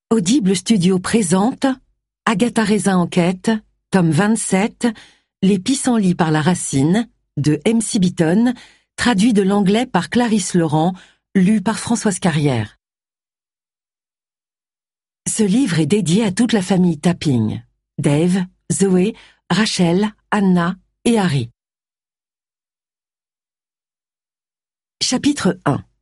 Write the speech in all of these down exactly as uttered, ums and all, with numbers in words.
Audible Studio présente Agatha Raisin Enquête, tome vingt-sept, Les pissenlits par la racine, de M C Beaton, traduit de l'anglais par Clarisse Laurent, lu par Françoise Carrière. Ce livre est dédié à toute la famille Tapping, Dave, Zoé, Rachel, Anna et Harry. Chapitre un.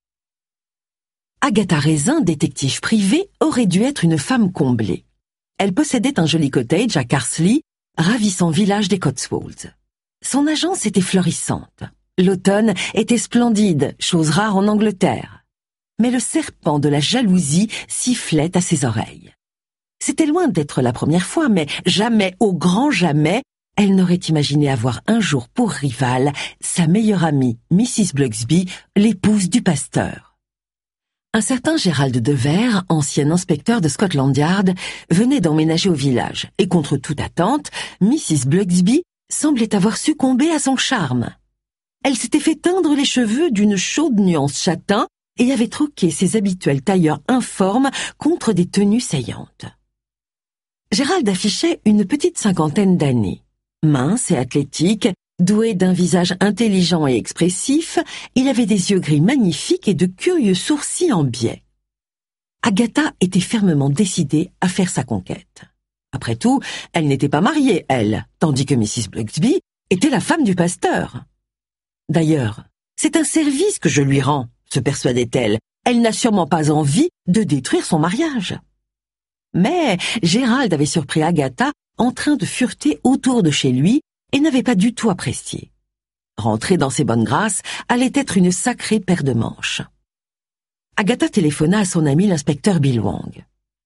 Agatha Raisin, détective privée, aurait dû être une femme comblée. Elle possédait un joli cottage à Carsley, ravissant village des Cotswolds. Son agence était florissante. L'automne était splendide, chose rare en Angleterre. Mais le serpent de la jalousie sifflait à ses oreilles. C'était loin d'être la première fois, mais jamais, au grand jamais, elle n'aurait imaginé avoir un jour pour rivale sa meilleure amie, Missus Blugsby, l'épouse du pasteur. Un certain Gérald Devers, ancien inspecteur de Scotland Yard, venait d'emménager au village, et contre toute attente, Missus Blugsby semblait avoir succombé à son charme. Elle s'était fait teindre les cheveux d'une chaude nuance châtain et avait troqué ses habituels tailleurs informes contre des tenues saillantes. Gérald affichait une petite cinquantaine d'années. Mince et athlétique, doué d'un visage intelligent et expressif, il avait des yeux gris magnifiques et de curieux sourcils en biais. Agatha était fermement décidée à faire sa conquête. Après tout, elle n'était pas mariée, elle, tandis que Missus Blugsby était la femme du pasteur. D'ailleurs, c'est un service que je lui rends, se persuadait-elle. Elle n'a sûrement pas envie de détruire son mariage. Mais Gérald avait surpris Agatha en train de fureter autour de chez lui et n'avait pas du tout apprécié. Rentrer dans ses bonnes grâces allait être une sacrée paire de manches. Agatha téléphona à son ami l'inspecteur Bill Wang.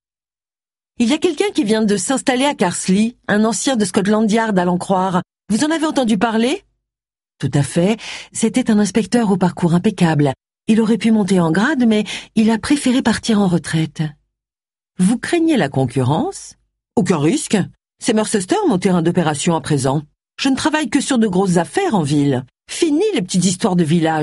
« Il y a quelqu'un qui vient de s'installer à Carsley, un ancien de Scotland Yard à l'en croire. Vous en avez entendu parler ?» Tout à fait, c'était un inspecteur au parcours impeccable. Il aurait pu monter en grade, mais il a préféré partir en retraite. « Vous craignez la concurrence ?»« Aucun risque. C'est Mercester mon terrain d'opération à présent. Je ne travaille que sur de grosses affaires en ville. Fini les petites histoires de village. »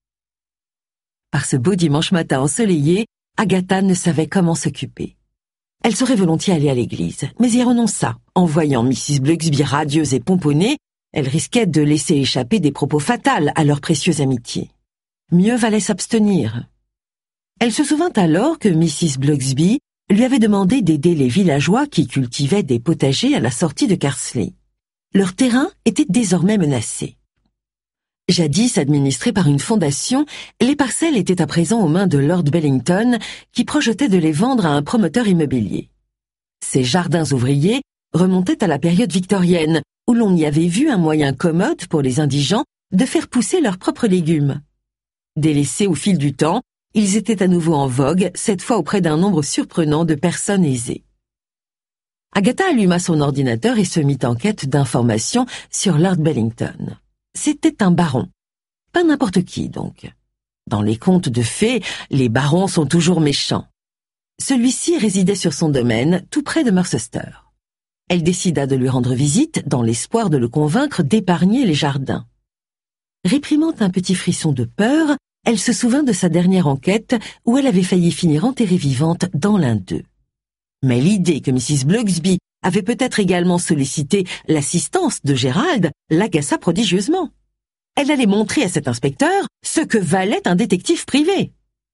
Par ce beau dimanche matin ensoleillé, Agatha ne savait comment s'occuper. Elle serait volontiers allée à l'église, mais y renonça. En voyant Missus Blugsby radieuse et pomponnée, elle risquait de laisser échapper des propos fatals à leur précieuse amitié. Mieux valait s'abstenir. Elle se souvint alors que Missus Blugsby lui avait demandé d'aider les villageois qui cultivaient des potagers à la sortie de Carsley. Leur terrain était désormais menacé. Jadis administrés par une fondation, les parcelles étaient à présent aux mains de Lord Bellington, qui projetait de les vendre à un promoteur immobilier. Ces jardins ouvriers remontaient à la période victorienne, où l'on y avait vu un moyen commode pour les indigents de faire pousser leurs propres légumes. Délaissés au fil du temps, ils étaient à nouveau en vogue, cette fois auprès d'un nombre surprenant de personnes aisées. Agatha alluma son ordinateur et se mit en quête d'informations sur Lord Bellington. C'était un baron. Pas n'importe qui, donc. Dans les contes de fées, les barons sont toujours méchants. Celui-ci résidait sur son domaine, tout près de Mercester. Elle décida de lui rendre visite dans l'espoir de le convaincre d'épargner les jardins. Réprimant un petit frisson de peur, elle se souvint de sa dernière enquête où elle avait failli finir enterrée vivante dans l'un d'eux. Mais l'idée que Missus Blugsby avait peut-être également sollicité l'assistance de Gérald l'agaça prodigieusement. Elle allait montrer à cet inspecteur ce que valait un détective privé.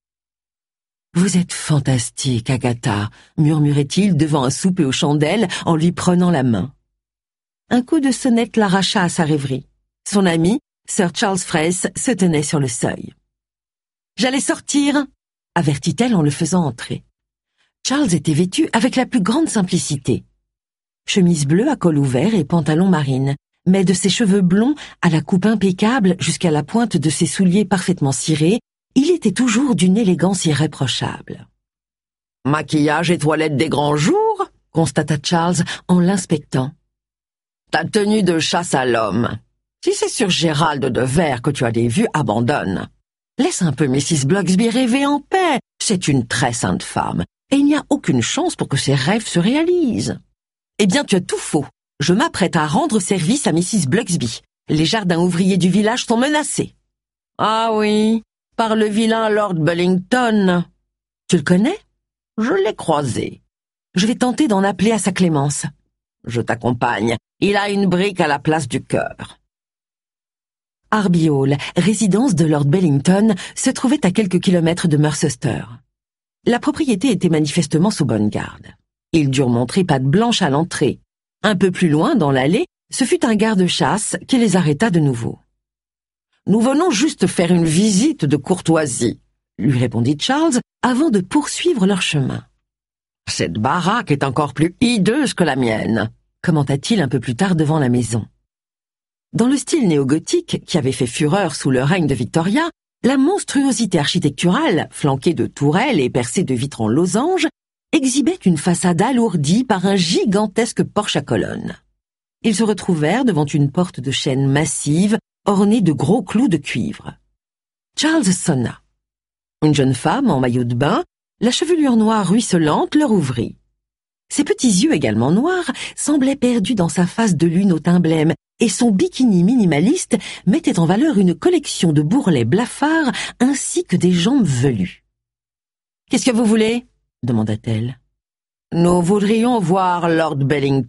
« Vous êtes fantastique, Agatha », murmurait-il devant un souper aux chandelles en lui prenant la main. Un coup de sonnette l'arracha à sa rêverie. Son ami, Sir Charles Fraisse, se tenait sur le seuil. « J'allais sortir », avertit-elle en le faisant entrer. Charles était vêtu avec la plus grande simplicité. Chemise bleue à col ouvert et pantalon marine, mais de ses cheveux blonds à la coupe impeccable jusqu'à la pointe de ses souliers parfaitement cirés, il était toujours d'une élégance irréprochable. « Maquillage et toilette des grands jours ?» constata Charles en l'inspectant. « Ta tenue de chasse à l'homme. Si c'est sur Gérald Devers que tu as des vues, abandonne. Laisse un peu Missus Blugsby rêver en paix, c'est une très sainte femme. Et il n'y a aucune chance pour que ses rêves se réalisent. » Eh bien, tu as tout faux. Je m'apprête à rendre service à Missus Blugsby. Les jardins ouvriers du village sont menacés. Ah oui, par le vilain Lord Bellington. Tu le connais ? Je l'ai croisé. Je vais tenter d'en appeler à sa clémence. Je t'accompagne. Il a une brique à la place du cœur. Harby Hall, résidence de Lord Bellington, se trouvait à quelques kilomètres de Mercester. La propriété était manifestement sous bonne garde. Ils durent montrer patte blanche à l'entrée. Un peu plus loin, dans l'allée, ce fut un garde-chasse qui les arrêta de nouveau. « Nous venons juste faire une visite de courtoisie », lui répondit Charles, avant de poursuivre leur chemin. « Cette baraque est encore plus hideuse que la mienne », commenta-t-il un peu plus tard devant la maison. Dans le style néo-gothique, qui avait fait fureur sous le règne de Victoria, la monstruosité architecturale, flanquée de tourelles et percée de vitres en losange, exhibait une façade alourdie par un gigantesque porche à colonnes. Ils se retrouvèrent devant une porte de chêne massive, ornée de gros clous de cuivre. Charles sonna. Une jeune femme en maillot de bain, la chevelure noire ruisselante, leur ouvrit. Ses petits yeux également noirs semblaient perdus dans sa face de lune au teint blême, et son bikini minimaliste mettait en valeur une collection de bourrelets blafards ainsi que des jambes velues. « Qu'est-ce que vous voulez ?» demanda-t-elle. « Nous voudrions voir Lord Bellington, »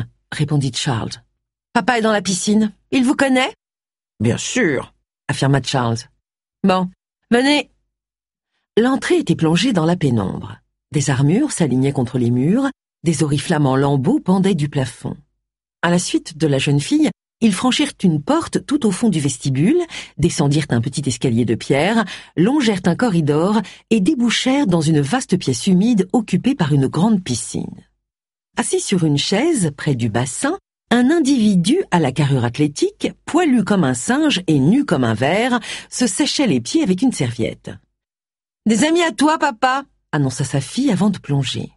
répondit Charles. « Papa est dans la piscine. Il vous connaît ?»« Bien sûr, » affirma Charles. « Bon, venez. » L'entrée était plongée dans la pénombre. Des armures s'alignaient contre les murs, des oriflammes en lambeaux pendaient du plafond. À la suite de la jeune fille, ils franchirent une porte tout au fond du vestibule, descendirent un petit escalier de pierre, longèrent un corridor et débouchèrent dans une vaste pièce humide occupée par une grande piscine. Assis sur une chaise, près du bassin, un individu à la carrure athlétique, poilu comme un singe et nu comme un ver, se séchait les pieds avec une serviette. « Des amis à toi, papa !» annonça sa fille avant de plonger.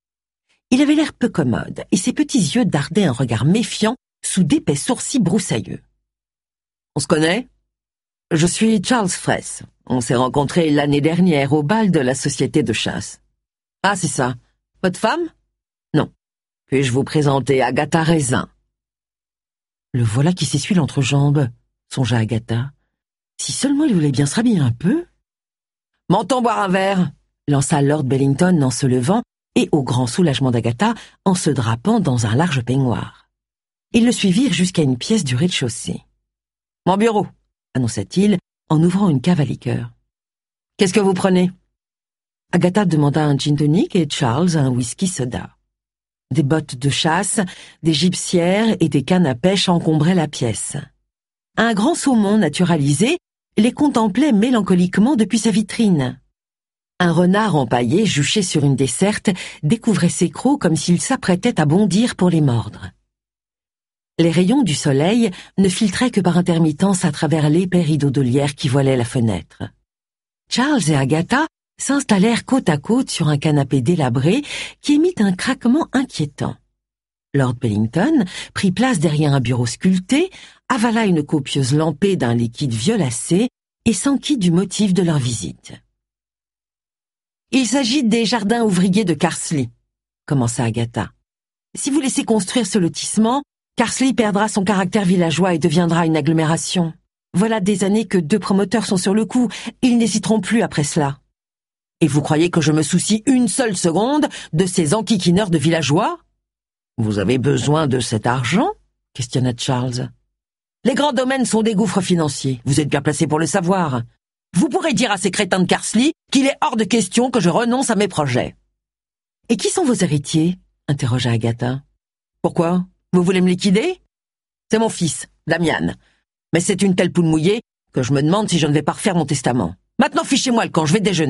Il avait l'air peu commode, et ses petits yeux dardaient un regard méfiant sous d'épais sourcils broussailleux. « On se connaît ? Je suis Charles Fraisse. On s'est rencontrés l'année dernière au bal de la société de chasse. »« Ah, c'est ça. Votre femme ? » ?»« Non. Puis-je vous présenter Agatha Raisin ?»« Le voilà qui s'essuie l'entrejambe, » songea Agatha. « Si seulement il voulait bien se rhabiller un peu. »« M'entends boire un verre ?» lança Lord Bellington en se levant, et au grand soulagement d'Agatha, en se drapant dans un large peignoir. Ils le suivirent jusqu'à une pièce du rez-de-chaussée. « Mon bureau !» annonça-t-il, en ouvrant une cave à liqueur. « Qu'est-ce que vous prenez ?» Agatha demanda un gin tonic et Charles un whisky soda. Des bottes de chasse, des gibecières et des cannes à pêche encombraient la pièce. Un grand saumon naturalisé les contemplait mélancoliquement depuis sa vitrine. Un renard empaillé, juché sur une desserte, découvrait ses crocs comme s'il s'apprêtait à bondir pour les mordre. Les rayons du soleil ne filtraient que par intermittence à travers l'épais rideau de lierre qui voilait la fenêtre. Charles et Agatha s'installèrent côte à côte sur un canapé délabré qui émit un craquement inquiétant. Lord Bellington prit place derrière un bureau sculpté, avala une copieuse lampée d'un liquide violacé et s'enquit du motif de leur visite. « Il s'agit des jardins ouvriers de Carsley, » commença Agatha. « Si vous laissez construire ce lotissement, Carsley perdra son caractère villageois et deviendra une agglomération. Voilà des années que deux promoteurs sont sur le coup, ils n'hésiteront plus après cela. Et vous croyez que je me soucie une seule seconde de ces enquiquineurs de villageois ? Vous avez besoin de cet argent ? Questionna Charles. Les grands domaines sont des gouffres financiers, vous êtes bien placé pour le savoir. Vous pourrez dire à ces crétins de Carsley qu'il est hors de question que je renonce à mes projets. »« Et qui sont vos héritiers ?» interrogea Agatha. « Pourquoi ? Vous voulez me liquider ? C'est mon fils, Damian. Mais c'est une telle poule mouillée que je me demande si je ne vais pas refaire mon testament. Maintenant, fichez-moi le camp, je vais déjeuner. »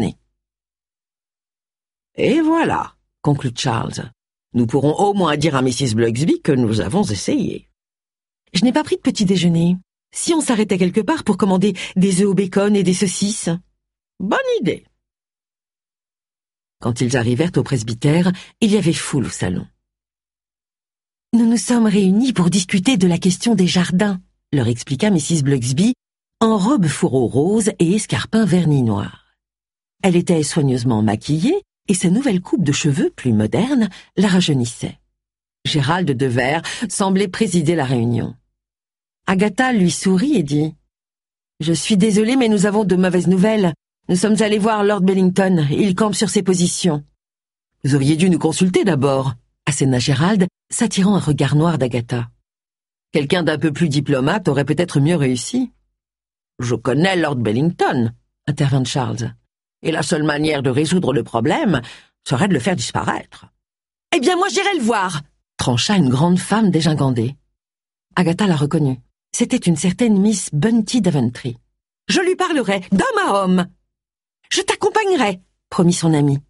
« Et voilà, » conclut Charles. « Nous pourrons au moins dire à Missus Blugsby que nous avons essayé. »« Je n'ai pas pris de petit déjeuner. Si on s'arrêtait quelque part pour commander des œufs au bacon et des saucisses. »« Bonne idée. » Quand ils arrivèrent au presbytère, il y avait foule au salon. « Nous nous sommes réunis pour discuter de la question des jardins, » leur expliqua Missus Blugsby, en robe fourreau rose et escarpin vernis noir. Elle était soigneusement maquillée et sa nouvelle coupe de cheveux, plus moderne, la rajeunissait. Gérald Devers semblait présider la réunion. Agatha lui sourit et dit « Je suis désolée, mais nous avons de mauvaises nouvelles. Nous sommes allés voir Lord Bellington. Il campe sur ses positions. Vous auriez dû nous consulter d'abord, asséna Gérald, s'attirant un regard noir d'Agatha. Quelqu'un d'un peu plus diplomate aurait peut-être mieux réussi. Je connais Lord Bellington, intervint Charles. Et la seule manière de résoudre le problème serait de le faire disparaître. Eh bien, moi j'irai le voir, trancha une grande femme dégingandée. Agatha la reconnut. C'était une certaine Miss Bunty Daventry. Je lui parlerai d'homme à homme. Je t'accompagnerai, promit son amie.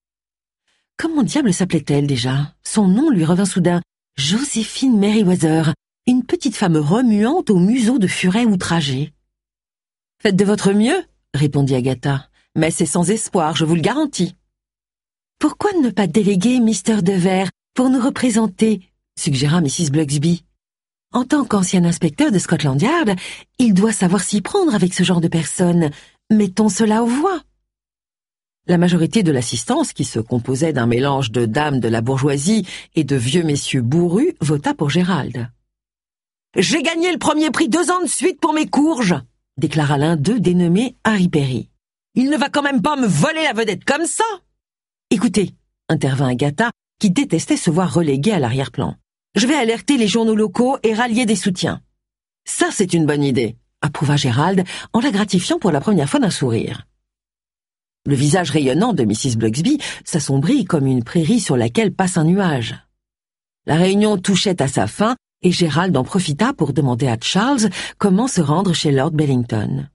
Comment diable s'appelait-elle déjà? Son nom lui revint soudain. Joséphine Merriweather, une petite femme remuante au museau de furet outragé. Faites de votre mieux, répondit Agatha, mais c'est sans espoir, je vous le garantis. Pourquoi ne pas déléguer mister Devers pour nous représenter, suggéra missus Blugsby. En tant qu'ancien inspecteur de Scotland Yard, il doit savoir s'y prendre avec ce genre de personnes. Mettons cela aux voix. La majorité de l'assistance, qui se composait d'un mélange de dames de la bourgeoisie et de vieux messieurs bourrus, vota pour Gérald. « J'ai gagné le premier prix deux ans de suite pour mes courges !» déclara l'un d'eux dénommé Harry Perry. « Il ne va quand même pas me voler la vedette comme ça !»« Écoutez, » intervint Agatha, qui détestait se voir reléguée à l'arrière-plan. « Je vais alerter les journaux locaux et rallier des soutiens. »« Ça, c'est une bonne idée !» approuva Gérald en la gratifiant pour la première fois d'un sourire. Le visage rayonnant de missus Blugsby s'assombrit comme une prairie sur laquelle passe un nuage. La réunion touchait à sa fin et Gérald en profita pour demander à Charles comment se rendre chez Lord Bellington.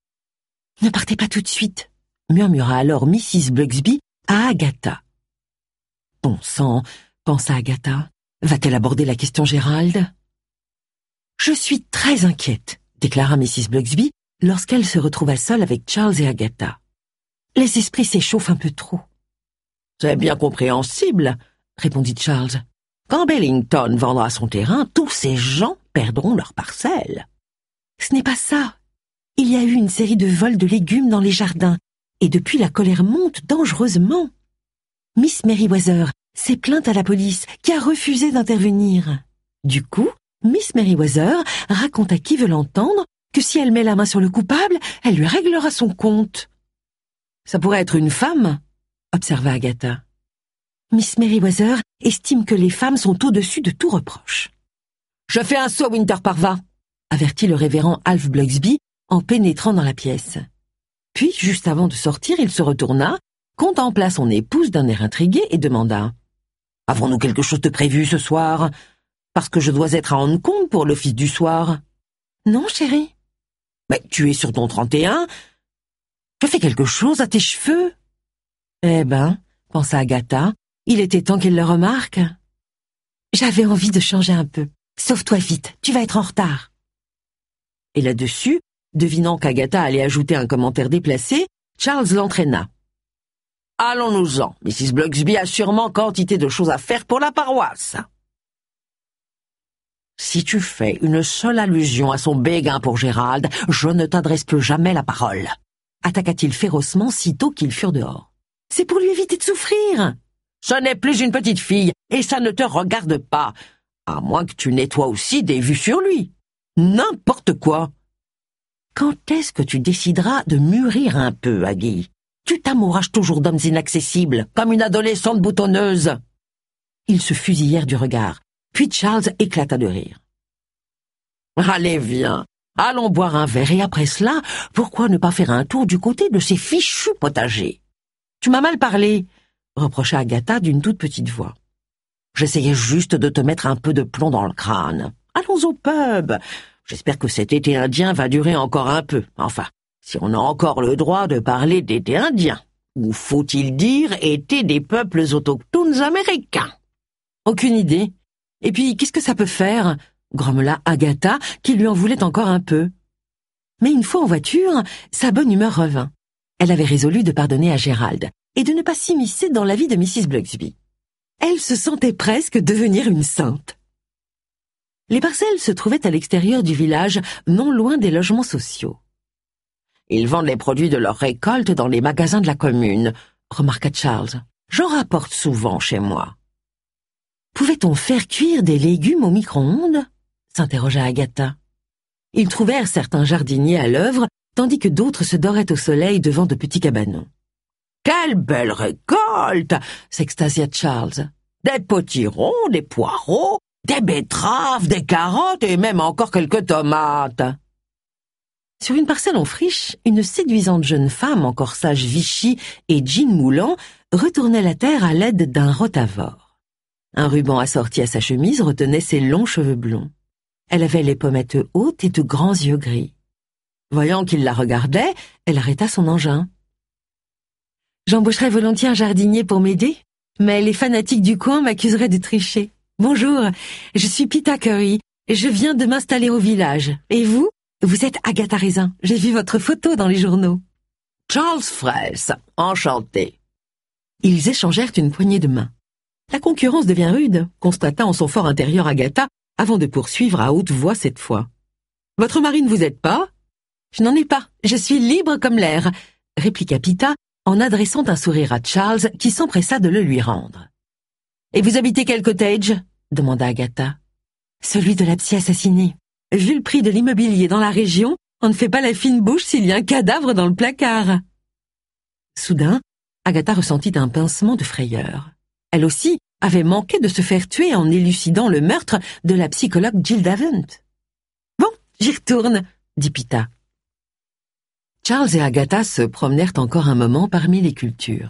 « Ne partez pas tout de suite », murmura alors missus Blugsby à Agatha. « Bon sang », pensa Agatha, « va-t-elle aborder la question Gérald ?»« Je suis très inquiète », déclara missus Blugsby lorsqu'elle se retrouva seule avec Charles et Agatha. « Les esprits s'échauffent un peu trop. »« C'est bien compréhensible, » répondit Charles. « Quand Bellington vendra son terrain, tous ces gens perdront leurs parcelles. »« Ce n'est pas ça. Il y a eu une série de vols de légumes dans les jardins, et depuis la colère monte dangereusement. Miss Merriweather s'est plainte à la police, qui a refusé d'intervenir. Du coup, Miss Merriweather raconte à qui veut l'entendre que si elle met la main sur le coupable, elle lui réglera son compte. »« Ça pourrait être une femme, » observa Agatha. Miss Merriweather estime que les femmes sont au-dessus de tout reproche. « Je fais un saut, Winter Parva !» avertit le révérend Alf Blugsby en pénétrant dans la pièce. Puis, juste avant de sortir, il se retourna, contempla son épouse d'un air intrigué et demanda « Avons-nous quelque chose de prévu ce soir? Parce que je dois être à Hong Kong pour l'office du soir. »« Non, chérie. »« Mais tu es sur ton trente et un. Tu fais quelque chose à tes cheveux? » Eh ben, pensa Agatha, il était temps qu'il le remarque. J'avais envie de changer un peu. Sauve-toi vite, tu vas être en retard. Et là-dessus, devinant qu'Agatha allait ajouter un commentaire déplacé, Charles l'entraîna. Allons-nous-en, missus Blugsby a sûrement quantité de choses à faire pour la paroisse. Si tu fais une seule allusion à son béguin pour Gérald, je ne t'adresse plus jamais la parole. Attaqua-t-il férocement sitôt qu'ils furent dehors. C'est pour lui éviter de souffrir. Ce n'est plus une petite fille, et ça ne te regarde pas, à moins que tu n'aies toi aussi des vues sur lui. N'importe quoi. Quand est-ce que tu décideras de mûrir un peu, Aggie? Tu t'amourages toujours d'hommes inaccessibles, comme une adolescente boutonneuse. Ils se fusillèrent du regard, puis Charles éclata de rire. Allez, viens, allons boire un verre, et après cela, pourquoi ne pas faire un tour du côté de ces fichus potagers? Tu m'as mal parlé, reprocha Agatha d'une toute petite voix. J'essayais juste de te mettre un peu de plomb dans le crâne. Allons au pub. J'espère que cet été indien va durer encore un peu. Enfin, si on a encore le droit de parler d'été indien. Ou faut-il dire été des peuples autochtones américains? Aucune idée. Et puis, qu'est-ce que ça peut faire? Grommela Agatha, qui lui en voulait encore un peu. Mais une fois en voiture, sa bonne humeur revint. Elle avait résolu de pardonner à Gérald et de ne pas s'immiscer dans la vie de missus Blugsby. Elle se sentait presque devenir une sainte. Les parcelles se trouvaient à l'extérieur du village, non loin des logements sociaux. Ils vendent les produits de leur récolte dans les magasins de la commune, remarqua Charles. J'en rapporte souvent chez moi. Pouvait-on faire cuire des légumes au micro-ondes? S'interrogea Agatha. Ils trouvèrent certains jardiniers à l'œuvre, tandis que d'autres se doraient au soleil devant de petits cabanons. Quelle belle récolte! S'extasia Charles. Des potirons, des poireaux, des betteraves, des carottes et même encore quelques tomates. Sur une parcelle en friche, une séduisante jeune femme en corsage Vichy et jean moulant retournait la terre à l'aide d'un rotavore. Un ruban assorti à sa chemise retenait ses longs cheveux blonds. Elle avait les pommettes hautes et de grands yeux gris. Voyant qu'il la regardait, elle arrêta son engin. « J'embaucherais volontiers un jardinier pour m'aider, mais les fanatiques du coin m'accuseraient de tricher. Bonjour, je suis Pita Curry, et je viens de m'installer au village. Et vous ? Vous êtes Agatha Raisin. J'ai vu votre photo dans les journaux. »« Charles Fraisse, enchanté. » Ils échangèrent une poignée de main. La concurrence devient rude, constata en son fort intérieur Agatha, avant de poursuivre à haute voix cette fois. « Votre mari ne vous aide pas ? »« Je n'en ai pas, je suis libre comme l'air, » répliqua Pita, en adressant un sourire à Charles qui s'empressa de le lui rendre. « Et vous habitez quel cottage ?» demanda Agatha. « Celui de la psy assassinée. Vu le prix de l'immobilier dans la région, on ne fait pas la fine bouche s'il y a un cadavre dans le placard. » Soudain, Agatha ressentit un pincement de frayeur. Elle aussi avait manqué de se faire tuer en élucidant le meurtre de la psychologue Jill Davant. « Bon, j'y retourne, » dit Pita. Charles et Agatha se promenèrent encore un moment parmi les cultures.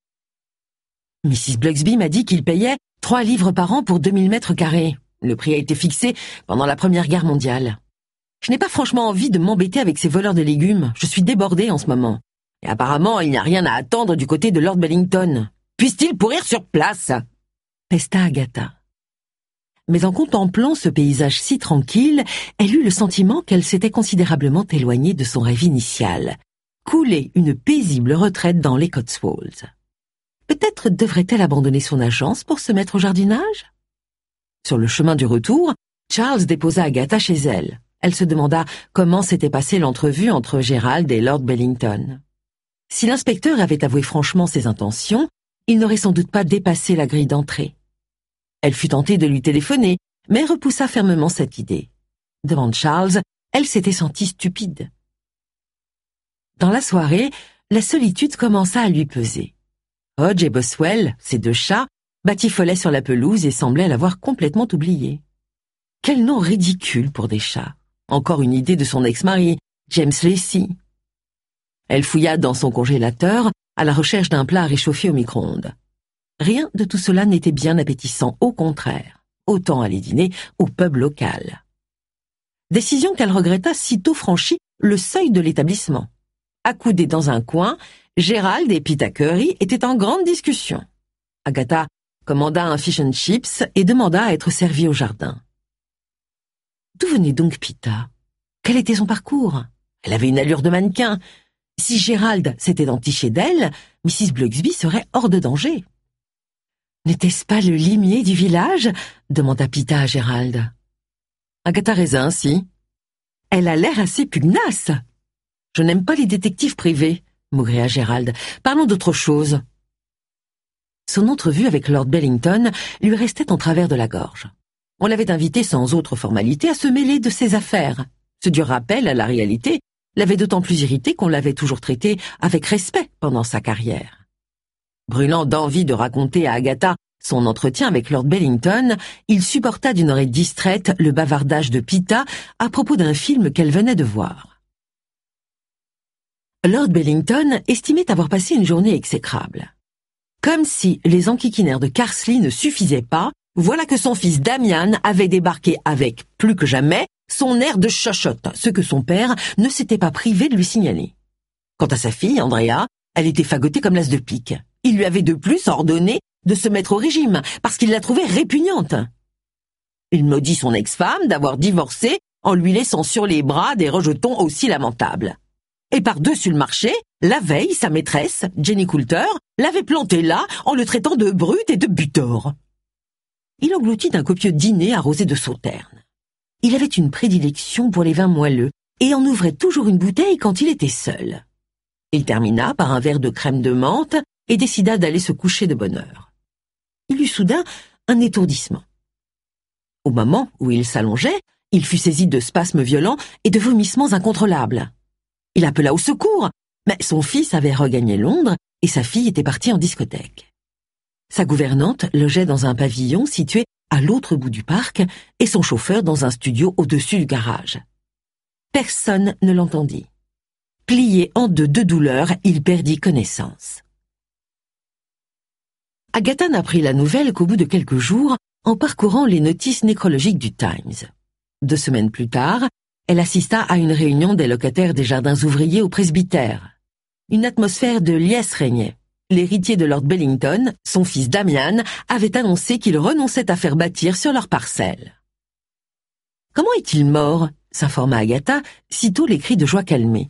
« Missus Blugsby m'a dit qu'il payait trois livres par an pour deux mille mètres carrés. Le prix a été fixé pendant la Première Guerre mondiale. Je n'ai pas franchement envie de m'embêter avec ces voleurs de légumes. Je suis débordée en ce moment. Et apparemment, il n'y a rien à attendre du côté de Lord Bellington. Puisse-t-il pourrir sur place ?» pesta Agatha. Mais en contemplant ce paysage si tranquille, elle eut le sentiment qu'elle s'était considérablement éloignée de son rêve initial, couler une paisible retraite dans les Cotswolds. Peut-être devrait-elle abandonner son agence pour se mettre au jardinage ? Sur le chemin du retour, Charles déposa Agatha chez elle. Elle se demanda comment s'était passée l'entrevue entre Gérald et Lord Bellington. Si l'inspecteur avait avoué franchement ses intentions, il n'aurait sans doute pas dépassé la grille d'entrée. Elle fut tentée de lui téléphoner, mais repoussa fermement cette idée. Devant Charles, elle s'était sentie stupide. Dans la soirée, la solitude commença à lui peser. Hodge et Boswell, ses deux chats, batifolaient sur la pelouse et semblaient l'avoir complètement oubliée. Quel nom ridicule pour des chats. Encore une idée de son ex-mari, James Lacey. Elle fouilla dans son congélateur à la recherche d'un plat à réchauffer au micro-ondes. Rien de tout cela n'était bien appétissant, au contraire. Autant aller dîner au pub local. Décision qu'elle regretta sitôt franchi le seuil de l'établissement. Accoudés dans un coin, Gérald et Pita Curry étaient en grande discussion. Agatha commanda un fish and chips et demanda à être servie au jardin. D'où venait donc Pita ? Quel était son parcours ? Elle avait une allure de mannequin. Si Gérald s'était entiché d'elle, Missus Blugsby serait hors de danger. N'était-ce pas le limier du village ? demanda Pita à Gérald. Agatha Raisin, si. Elle a l'air assez pugnace. Je n'aime pas les détectives privés, maugréa Gérald. Parlons d'autre chose. Son entrevue avec Lord Bellington lui restait en travers de la gorge. On l'avait invité sans autre formalité à se mêler de ses affaires. Ce dur rappel à la réalité l'avait d'autant plus irrité qu'on l'avait toujours traité avec respect pendant sa carrière. Brûlant d'envie de raconter à Agatha son entretien avec Lord Bellington, il supporta d'une oreille distraite le bavardage de Pita à propos d'un film qu'elle venait de voir. Lord Bellington estimait avoir passé une journée exécrable. Comme si les enquiquinaires de Carsley ne suffisaient pas, voilà que son fils Damian avait débarqué avec, plus que jamais, son air de chochotte, ce que son père ne s'était pas privé de lui signaler. Quant à sa fille, Andrea, elle était fagotée comme l'as de pique. Il lui avait de plus ordonné de se mettre au régime, parce qu'il la trouvait répugnante. Il maudit son ex-femme d'avoir divorcé en lui laissant sur les bras des rejetons aussi lamentables. Et par-dessus le marché, la veille, sa maîtresse, Jenny Coulter, l'avait planté là en le traitant de brute et de butor. Il engloutit un copieux dîner arrosé de sauternes. Il avait une prédilection pour les vins moelleux et en ouvrait toujours une bouteille quand il était seul. Il termina par un verre de crème de menthe et décida d'aller se coucher de bonne heure. Il eut soudain un étourdissement. Au moment où il s'allongeait, il fut saisi de spasmes violents et de vomissements incontrôlables. Il appela au secours, mais son fils avait regagné Londres et sa fille était partie en discothèque. Sa gouvernante logeait dans un pavillon situé à l'autre bout du parc et son chauffeur dans un studio au-dessus du garage. Personne ne l'entendit. Plié en deux de douleur, il perdit connaissance. Agatha n'apprit la nouvelle qu'au bout de quelques jours en parcourant les notices nécrologiques du Times. Deux semaines plus tard, elle assista à une réunion des locataires des jardins ouvriers au presbytère. Une atmosphère de liesse régnait. L'héritier de Lord Bellington, son fils Damian, avait annoncé qu'il renonçait à faire bâtir sur leur parcelle. « Comment est-il mort ?» s'informa Agatha, sitôt les cris de joie calmés.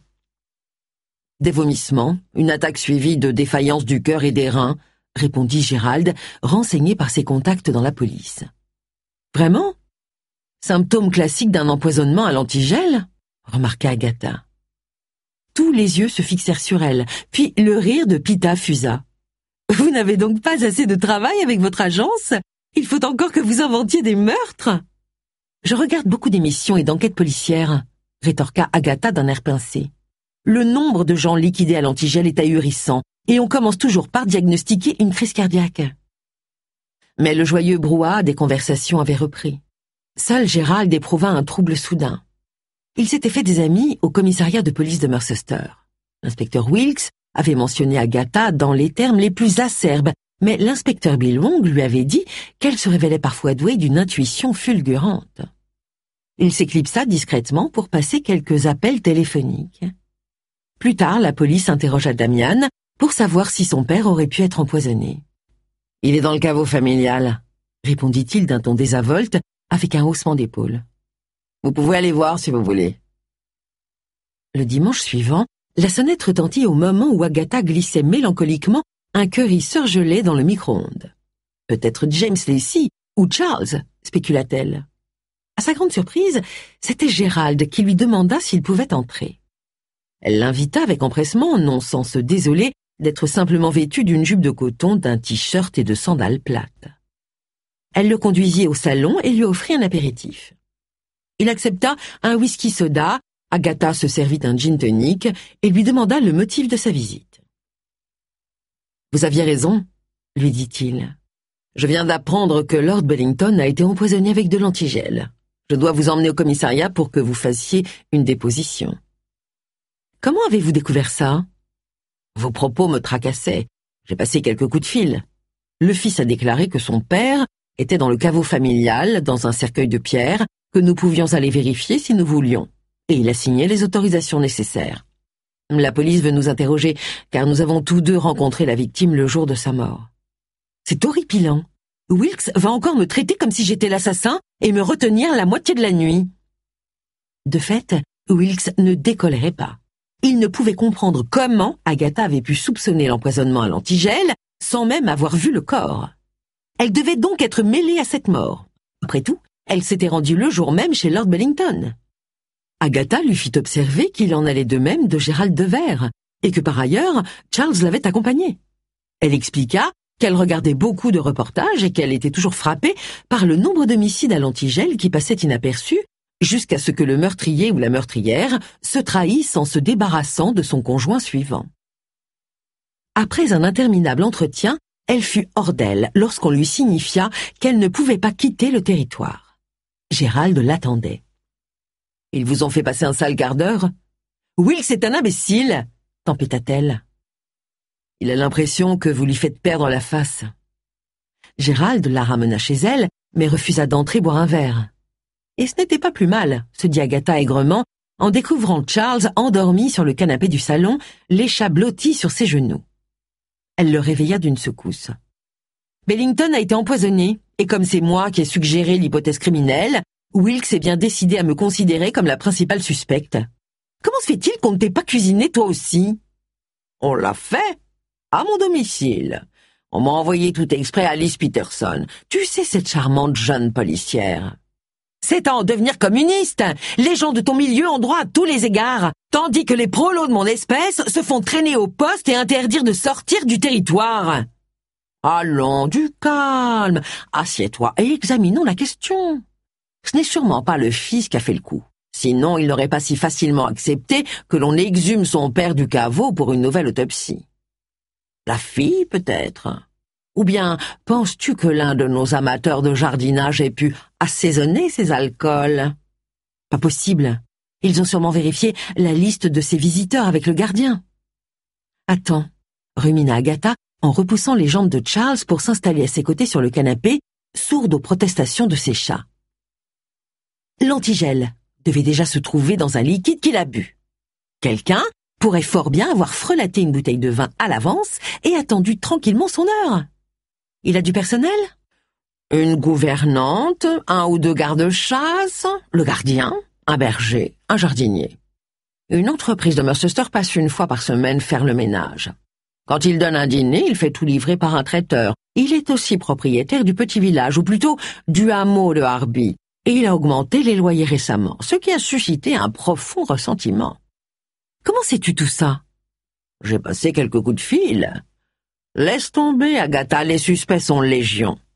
« Des vomissements, une attaque suivie de défaillance du cœur et des reins, » répondit Gérald, renseigné par ses contacts dans la police. « Vraiment ? Symptôme classique d'un empoisonnement à l'antigel ?» remarqua Agatha. Tous les yeux se fixèrent sur elle, puis le rire de Pita fusa. « Vous n'avez donc pas assez de travail avec votre agence ? Il faut encore que vous inventiez des meurtres !»« Je regarde beaucoup d'émissions et d'enquêtes policières, » rétorqua Agatha d'un air pincé. « Le nombre de gens liquidés à l'antigel est ahurissant, et on commence toujours par diagnostiquer une crise cardiaque. » Mais le joyeux brouhaha des conversations avait repris. Seul Gérald éprouva un trouble soudain. Il s'était fait des amis au commissariat de police de Mercester. L'inspecteur Wilkes avait mentionné Agatha dans les termes les plus acerbes, mais l'inspecteur Billong lui avait dit qu'elle se révélait parfois douée d'une intuition fulgurante. Il s'éclipsa discrètement pour passer quelques appels téléphoniques. Plus tard, la police interrogea Damian pour savoir si son père aurait pu être empoisonné. « Il est dans le caveau familial », répondit-il d'un ton désinvolte avec un haussement d'épaule. Vous pouvez aller voir si vous voulez. Le dimanche suivant, la sonnette retentit au moment où Agatha glissait mélancoliquement un curry surgelé dans le micro-ondes. Peut-être James Lacey ou Charles, spécula-t-elle. À sa grande surprise, c'était Gérald qui lui demanda s'il pouvait entrer. Elle l'invita avec empressement, non sans se désoler d'être simplement vêtue d'une jupe de coton, d'un t-shirt et de sandales plates. Elle le conduisit au salon et lui offrit un apéritif. Il accepta un whisky soda, Agatha se servit un gin tonic et lui demanda le motif de sa visite. « Vous aviez raison, » lui dit-il. « Je viens d'apprendre que Lord Bellington a été empoisonné avec de l'antigel. Je dois vous emmener au commissariat pour que vous fassiez une déposition. » « Comment avez-vous découvert ça ?»« Vos propos me tracassaient. J'ai passé quelques coups de fil. Le fils a déclaré que son père était dans le caveau familial, dans un cercueil de pierre, que nous pouvions aller vérifier si nous voulions, et il a signé les autorisations nécessaires. La police veut nous interroger, car nous avons tous deux rencontré la victime le jour de sa mort. C'est horripilant. Wilkes va encore me traiter comme si j'étais l'assassin et me retenir la moitié de la nuit. De fait, Wilkes ne décollérait pas. Il ne pouvait comprendre comment Agatha avait pu soupçonner l'empoisonnement à l'antigel sans même avoir vu le corps. Elle devait donc être mêlée à cette mort. Après tout, elle s'était rendue le jour même chez Lord Bellington. Agatha lui fit observer qu'il en allait de même de Gérald de Vere, et que par ailleurs, Charles l'avait accompagné. Elle expliqua qu'elle regardait beaucoup de reportages et qu'elle était toujours frappée par le nombre d'homicides à l'antigel qui passaient inaperçus, jusqu'à ce que le meurtrier ou la meurtrière se trahisse en se débarrassant de son conjoint suivant. Après un interminable entretien, elle fut hors d'elle lorsqu'on lui signifia qu'elle ne pouvait pas quitter le territoire. Gérald l'attendait. « Ils vous ont fait passer un sale quart d'heure ?»« Wilkes est un imbécile !» tempêta-t-elle. « Il a l'impression que vous lui faites perdre la face. » Gérald la ramena chez elle, mais refusa d'entrer boire un verre. Et ce n'était pas plus mal, se dit Agatha aigrement, en découvrant Charles endormi sur le canapé du salon, l'échat blotti sur ses genoux. Elle le réveilla d'une secousse. « Bellington a été empoisonné, et comme c'est moi qui ai suggéré l'hypothèse criminelle, Wilkes est bien décidé à me considérer comme la principale suspecte. Comment se fait-il qu'on ne t'ait pas cuisiné toi aussi ?»« On l'a fait, à mon domicile. On m'a envoyé tout exprès Alice Peterson. Tu sais, cette charmante jeune policière. » C'est à en devenir communiste. Les gens de ton milieu ont droit à tous les égards, tandis que les prolos de mon espèce se font traîner au poste et interdire de sortir du territoire. Allons, du calme. Assieds-toi et examinons la question. Ce n'est sûrement pas le fils qui a fait le coup. Sinon, il n'aurait pas si facilement accepté que l'on exhume son père du caveau pour une nouvelle autopsie. La fille, peut-être. Ou bien, penses-tu que l'un de nos amateurs de jardinage ait pu assaisonner ces alcools? Pas possible. Ils ont sûrement vérifié la liste de ses visiteurs avec le gardien. Attends, rumina Agatha en repoussant les jambes de Charles pour s'installer à ses côtés sur le canapé, sourde aux protestations de ses chats. L'antigel devait déjà se trouver dans un liquide qu'il a bu. Quelqu'un pourrait fort bien avoir frelaté une bouteille de vin à l'avance et attendu tranquillement son heure. Il a du personnel? Une gouvernante, un ou deux gardes-chasse, le gardien, un berger, un jardinier. Une entreprise de Mercester passe une fois par semaine faire le ménage. Quand il donne un dîner, il fait tout livrer par un traiteur. Il est aussi propriétaire du petit village, ou plutôt du hameau de Harby, et il a augmenté les loyers récemment, ce qui a suscité un profond ressentiment. Comment sais-tu tout ça? J'ai passé quelques coups de fil. Laisse tomber, Agatha, les suspects sont légion.